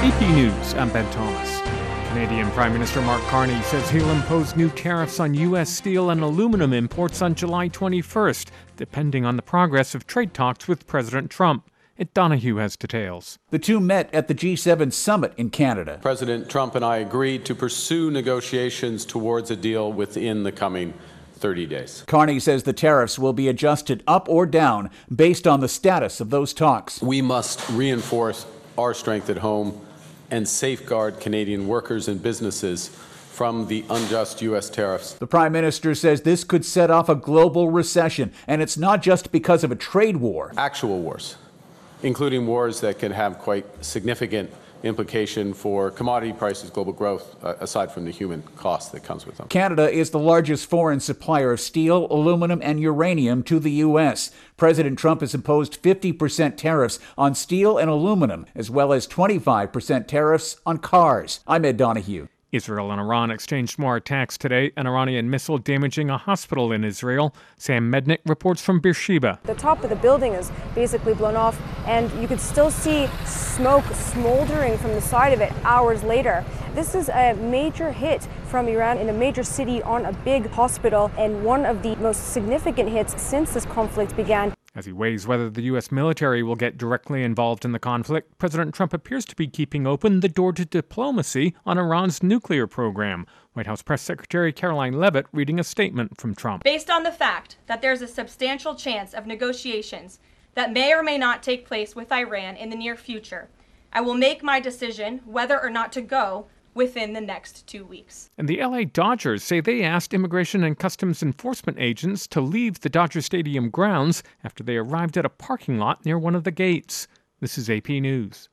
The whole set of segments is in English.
AP News, I'm Ben Thomas. Canadian Prime Minister Mark Carney says he'll impose new tariffs on U.S. steel and aluminum imports on July 21st, depending on the progress of trade talks with President Trump. Ed Donahue has details. The two met at the G7 summit in Canada. President Trump and I agreed to pursue negotiations towards a deal within the coming 30 days. Carney says the tariffs will be adjusted up or down based on the status of those talks. We must reinforce our strength at home and safeguard Canadian workers and businesses from the unjust U.S. tariffs. The Prime Minister says this could set off a global recession, and it's not just because of a trade war. Actual wars, including wars that can have quite significant implication for commodity prices, global growth, aside from the human cost that comes with them. Canada is the largest foreign supplier of steel, aluminum, and uranium to the U.S. President Trump has imposed 50% tariffs on steel and aluminum, as well as 25% tariffs on cars. I'm Ed Donahue. Israel and Iran exchanged more attacks today, an Iranian missile damaging a hospital in Israel. Sam Mednick reports from Beersheba. The top of the building is basically blown off, and you could still see smoke smoldering from the side of it hours later. This is a major hit from Iran in a major city on a big hospital, and one of the most significant hits since this conflict began. As he weighs whether the U.S. military will get directly involved in the conflict, President Trump appears to be keeping open the door to diplomacy on Iran's nuclear program. White House Press Secretary Caroline Leavitt reading a statement from Trump. Based on the fact that there's a substantial chance of negotiations that may or may not take place with Iran in the near future, I will make my decision whether or not to go within the next 2 weeks. And the LA Dodgers say they asked Immigration and Customs Enforcement agents to leave the Dodger Stadium grounds after they arrived at a parking lot near one of the gates. This is AP News.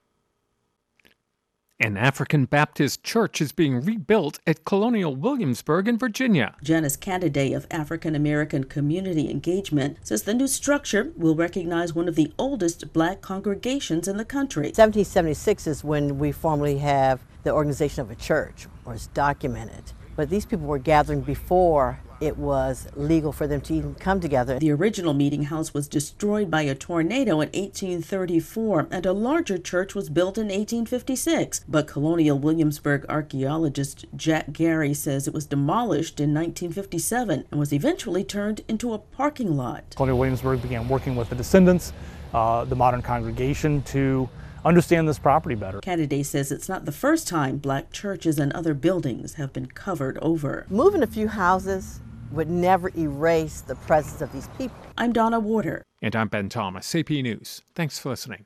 An African Baptist church is being rebuilt at Colonial Williamsburg in Virginia. Janice Candiday of African American Community Engagement says the new structure will recognize one of the oldest black congregations in the country. 1776 is when we formally have the organization of a church, or it's documented. But these people were gathering before it was legal for them to even come together. The original meeting house was destroyed by a tornado in 1834, and a larger church was built in 1856. But Colonial Williamsburg archaeologist Jack Gary says it was demolished in 1957 and was eventually turned into a parking lot. Colonial Williamsburg began working with the descendants, the modern congregation, to understand this property better. Candiday says it's not the first time black churches and other buildings have been covered over. Moving a few houses would never erase the presence of these people. I'm Donna Warder. And I'm Ben Thomas, AP News. Thanks for listening.